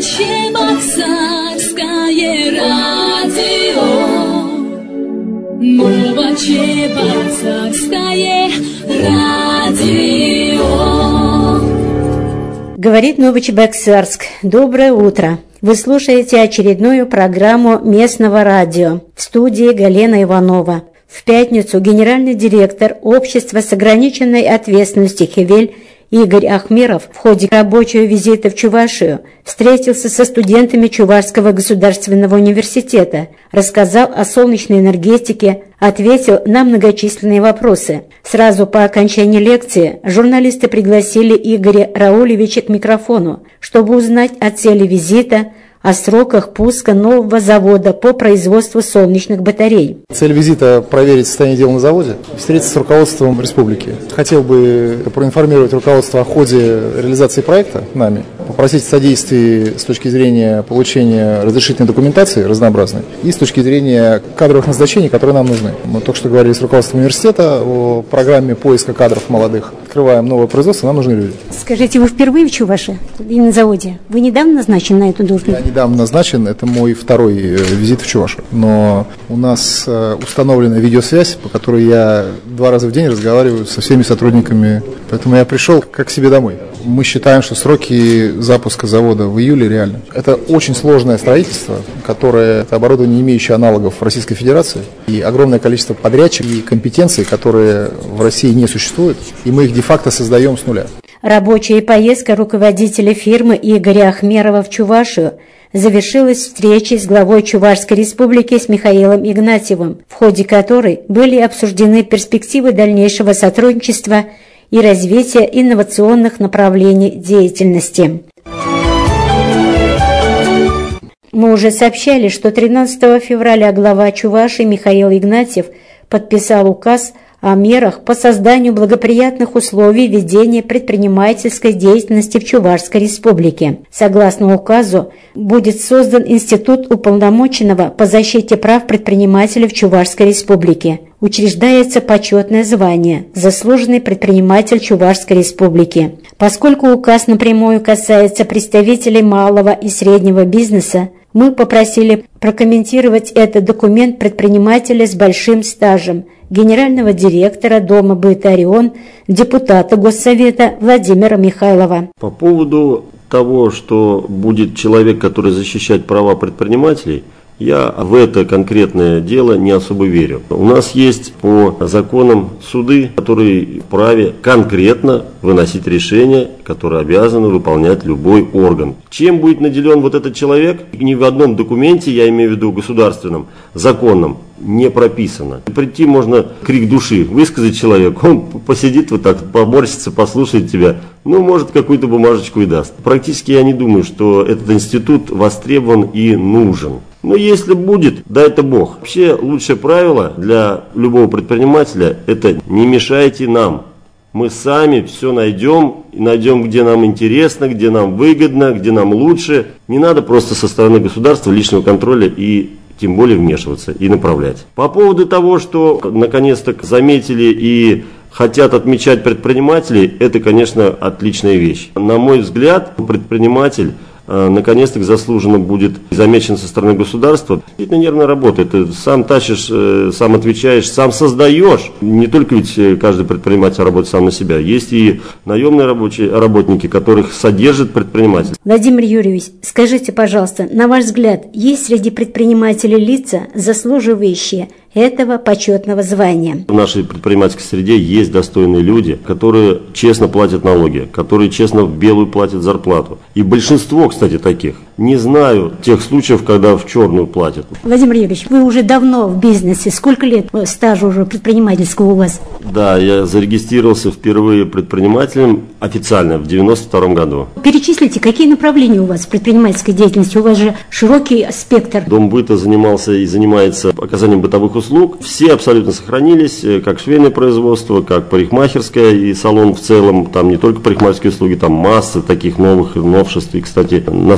Новочебоксарское радио. Новочебоксарское радио. Говорит Новочебоксарск. Доброе утро. Вы слушаете очередную программу местного радио. В студии Галина Иванова. В пятницу генеральный директор общества с ограниченной ответственностью «Хевель» Игорь Ахмеров в ходе рабочего визита в Чувашию встретился со студентами Чувашского государственного университета, рассказал о солнечной энергетике, ответил на многочисленные вопросы. Сразу по окончании лекции журналисты пригласили Игоря Раулевича к микрофону, чтобы узнать о цели визита, о сроках пуска нового завода по производству солнечных батарей. Цель визита – проверить состояние дел на заводе, встретиться с руководством республики. Хотел бы проинформировать руководство о ходе реализации проекта нами, попросить содействия с точки зрения получения разрешительной документации разнообразной и с точки зрения кадровых назначений, которые нам нужны. Мы только что говорили с руководством университета о программе поиска кадров молодых. Открываем новое производство, нам нужны люди. Скажите, вы впервые в Чувашии и на заводе? Вы недавно назначены на эту должность? Я недавно назначен, это мой второй визит в Чувашию. Но у нас установлена видеосвязь, по которой я 2 раза в день разговариваю со всеми сотрудниками. Поэтому я пришел как к себе домой. Мы считаем, что сроки запуска завода в июле реально. Это очень сложное строительство, которое это оборудование, не имеющее аналогов в Российской Федерации. И огромное количество подрядчиков и компетенций, которые в России не существуют. И мы их де-факто создаем с нуля. Рабочая поездка руководителя фирмы Игоря Ахмерова в Чувашию завершилась встречей с главой Чувашской республики с Михаилом Игнатьевым, в ходе которой были обсуждены перспективы дальнейшего сотрудничества и развития инновационных направлений деятельности. Мы уже сообщали, что 13 февраля глава Чувашии Михаил Игнатьев подписал указ о мерах по созданию благоприятных условий ведения предпринимательской деятельности в Чувашской республике. Согласно указу, будет создан Институт уполномоченного по защите прав предпринимателей в Чувашской республике. Учреждается почетное звание «Заслуженный предприниматель Чувашской республики». Поскольку указ напрямую касается представителей малого и среднего бизнеса, мы попросили прокомментировать этот документ предпринимателя с большим стажем, генерального директора Дома быта «Орион», депутата Госсовета Владимира Михайлова. По поводу того, что будет человек, который защищает права предпринимателей, я в это конкретное дело не особо верю. У нас есть по законам суды, которые вправе конкретно выносить решения, которые обязаны выполнять любой орган. Чем будет наделен вот этот человек, ни в одном документе, я имею в виду государственном, законном, не прописано. Прийти можно, крик души высказать человеку, он посидит вот так, поморщится, послушает тебя, ну, может, какую-то бумажечку и даст. Практически я не думаю, что этот институт востребован и нужен. Но если будет, дай это Бог. Вообще лучшее правило для любого предпринимателя – это не мешайте нам. Мы сами все найдем, где нам интересно, где нам выгодно, где нам лучше. Не надо просто со стороны государства лишнего контроля и тем более вмешиваться и направлять. По поводу того, что наконец-то заметили и хотят отмечать предпринимателей, это, конечно, отличная вещь. На мой взгляд, предприниматель наконец-то заслуженно будет замечен со стороны государства. Это нервная работа, ты сам тащишь, сам отвечаешь, сам создаешь. Не только ведь каждый предприниматель работает сам на себя. Есть и наемные работники, которых содержит предприниматель. Владимир Юрьевич, скажите, пожалуйста, на ваш взгляд, есть среди предпринимателей лица, заслуживающие этого почетного звания? В нашей предпринимательской среде есть достойные люди, которые честно платят налоги, которые честно в белую платят зарплату. И большинство, кстати, таких. Не знаю тех случаев, когда в черную платят. Владимир Юрьевич, вы уже давно в бизнесе. Сколько лет стажа уже предпринимательского у вас? Да, я зарегистрировался впервые предпринимателем официально в 92 году. Перечислите, какие направления у вас в предпринимательской деятельности? У вас же широкий спектр. Дом быта занимался и занимается оказанием бытовых услуг. Все абсолютно сохранились, как швейное производство, как парикмахерское и салон в целом. Там не только парикмахерские услуги, там масса таких новых новшеств. И, кстати, настолько серьезно,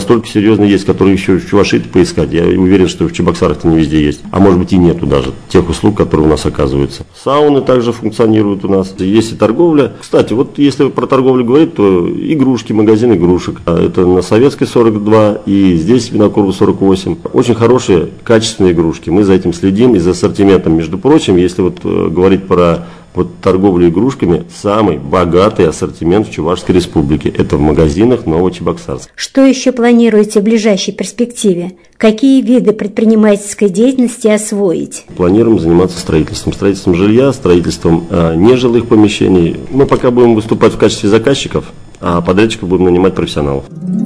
серьезно есть, которые еще в Чувашии поискать. Я уверен, что в Чебоксарах-то не везде есть. А может быть и нету даже тех услуг, которые у нас оказываются. Сауны также функционируют у нас. Есть и торговля. Кстати, вот если про торговлю говорить, то игрушки, магазин игрушек. Это на Советской 42 и здесь Винокурова 48. Очень хорошие, качественные игрушки. Мы за этим следим и за ассортиментом. Между прочим, если вот говорить про торговлю игрушками, самый богатый ассортимент в Чувашской республике. Это в магазинах Новочебоксарска. Что еще планируете в ближайшей перспективе? Какие виды предпринимательской деятельности освоить? Планируем заниматься строительством жилья, строительством нежилых помещений. Мы пока будем выступать в качестве заказчиков, а подрядчиков будем нанимать профессионалов.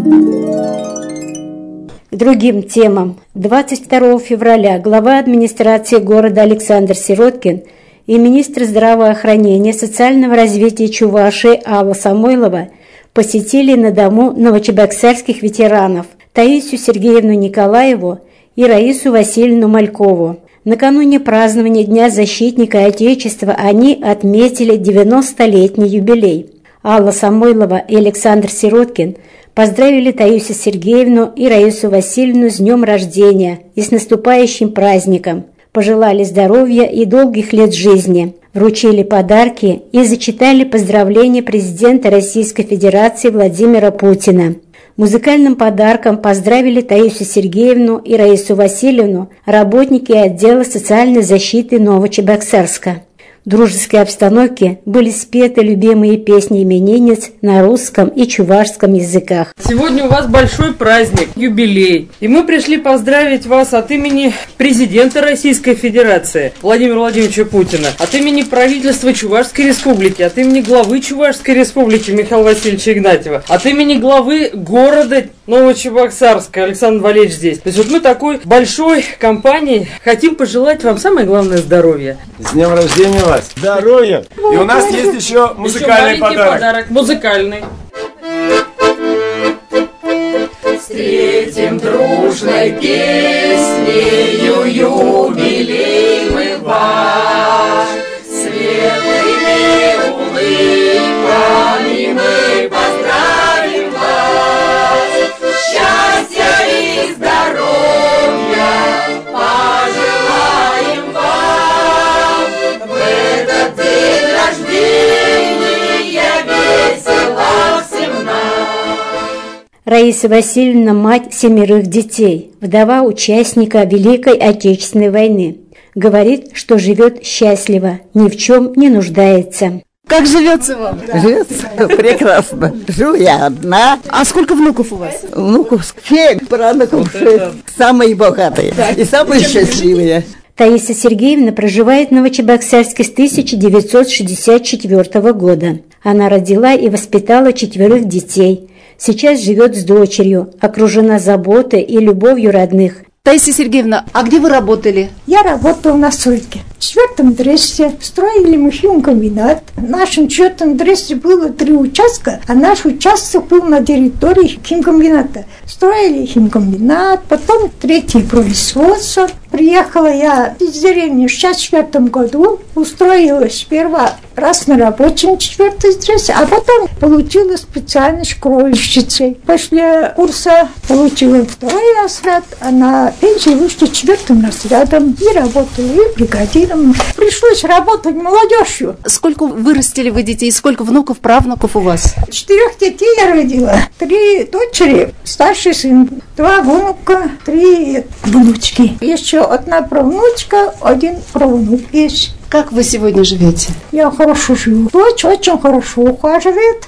К другим темам. 22 февраля глава администрации города Александр Сироткин и министр здравоохранения и социального развития Чувашии Алла Самойлова посетили на дому новочебоксарских ветеранов Таисию Сергеевну Николаеву и Раису Васильевну Малькову. Накануне празднования Дня защитника Отечества они отметили 90-летний юбилей. Алла Самойлова и Александр Сироткин поздравили Таисию Сергеевну и Раису Васильевну с днем рождения и с наступающим праздником. Пожелали здоровья и долгих лет жизни, вручили подарки и зачитали поздравления президента Российской Федерации Владимира Путина. Музыкальным подарком поздравили Таисию Сергеевну и Раису Васильевну работники отдела социальной защиты Новочебоксарска. В дружеской обстановке были спеты любимые песни именинниц на русском и чувашском языках. Сегодня у вас большой праздник, юбилей. И мы пришли поздравить вас от имени президента Российской Федерации Владимира Владимировича Путина, от имени правительства Чувашской Республики, от имени главы Чувашской Республики Михаила Васильевича Игнатьева, от имени главы города Новочебоксарска Александр Валерьевич здесь. То есть вот мы такой большой компанией хотим пожелать вам самое главное здоровья. С днем рождения вас! Здоровья! И у нас есть еще музыкальный подарок. Музыкальный. Встретим дружной песнею юбилей мы ваш, светлыми улыбками мы поздравим вас, счастья и здоровья пожелаем вам в этот день рождения весело всем нам. Раиса Васильевна – мать 7 детей, вдова участника Великой Отечественной войны. Говорит, что живет счастливо, ни в чем не нуждается. Как живется вам? Живется прекрасно. Живу я одна. А сколько внуков у вас? Внуков 7, правнуков 6. Самые богатые и самые счастливые. Таисия Сергеевна проживает в Новочебоксарске с 1964 года. Она родила и воспитала 4 детей. Сейчас живет с дочерью, окружена заботой и любовью родных. Таисия Сергеевна, а где вы работали? Я работала на стройке. В 4-м Дресте строили мы химкомбинат. В нашем 4-м Дресте было 3 участка, а наш участок был на территории химкомбината. Строили химкомбинат, потом 3-е производство. Приехала я из деревни в 1964 году, устроилась сперва раз на рабочем 4-й Дресте, а потом получила специальность кровельщицей. После курса получила 2-й разряд, а на пенсии вышла 4-м разрядом и работала и бригадиром. Пришлось работать молодежью. Сколько вырастили вы детей, сколько внуков, правнуков у вас? 4 детей я родила, 3 дочери, старший сын, 2 внука, 3 внучки. Еще 1 правнучка, 1 правнук есть. Как вы сегодня живете? Я хорошо живу. Дочь очень хорошо ухаживает.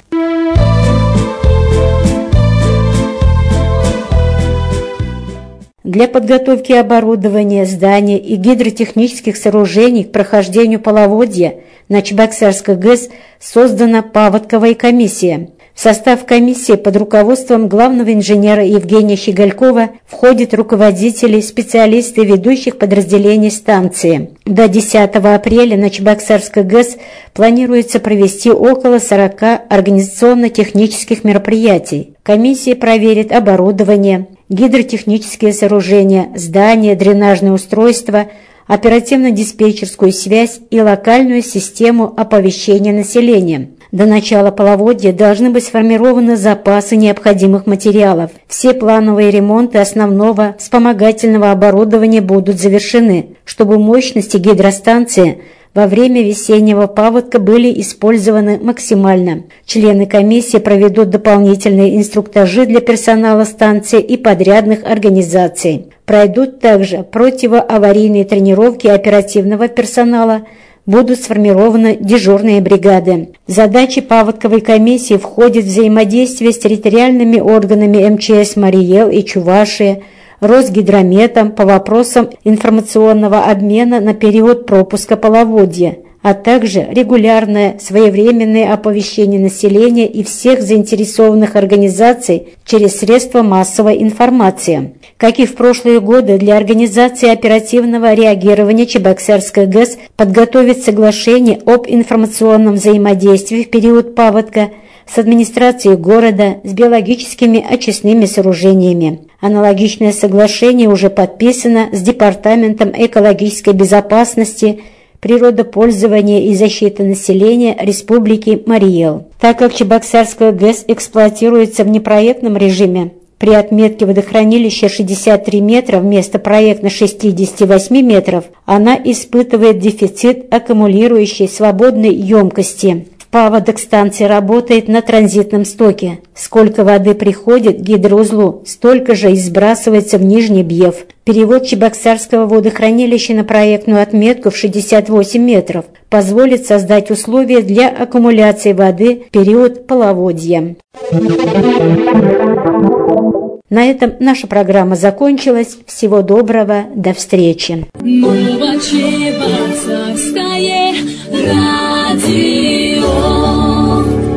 Для подготовки оборудования, зданий и гидротехнических сооружений к прохождению половодья на Чебоксарской ГЭС создана паводковая комиссия. В состав комиссии под руководством главного инженера Евгения Щеголькова входят руководители, специалисты ведущих подразделений станции. До 10 апреля на Чебоксарской ГЭС планируется провести около 40 организационно-технических мероприятий. Комиссия проверит оборудование, гидротехнические сооружения, здания, дренажные устройства, оперативно-диспетчерскую связь и локальную систему оповещения населения. До начала половодья должны быть сформированы запасы необходимых материалов. Все плановые ремонты основного вспомогательного оборудования будут завершены, чтобы мощности гидростанции во время весеннего паводка были использованы максимально. Члены комиссии проведут дополнительные инструктажи для персонала станции и подрядных организаций. Пройдут также противоаварийные тренировки оперативного персонала, будут сформированы дежурные бригады. В задачи паводковой комиссии входит взаимодействие с территориальными органами МЧС Марий Эл и Чувашии, Росгидрометом по вопросам информационного обмена на период пропуска половодья, а также регулярное своевременное оповещение населения и всех заинтересованных организаций через средства массовой информации. Как и в прошлые годы, для организации оперативного реагирования Чебоксарская ГЭС подготовит соглашение об информационном взаимодействии в период паводка с администрацией города, с биологическими очистными сооружениями. Аналогичное соглашение уже подписано с Департаментом экологической безопасности, природопользования и защиты населения Республики Марий Эл. Так как Чебоксарская ГЭС эксплуатируется в непроектном режиме, при отметке водохранилища 63 метра вместо проектно 68 метров, она испытывает дефицит аккумулирующей свободной емкости. В паводок станция работает на транзитном стоке. Сколько воды приходит к гидроузлу, столько же и сбрасывается в Нижний Бьев. Перевод Чебоксарского водохранилища на проектную отметку в 68 метров позволит создать условия для аккумуляции воды в период половодья. На этом наша программа закончилась. Всего доброго, до встречи. Новочебоксарское радио.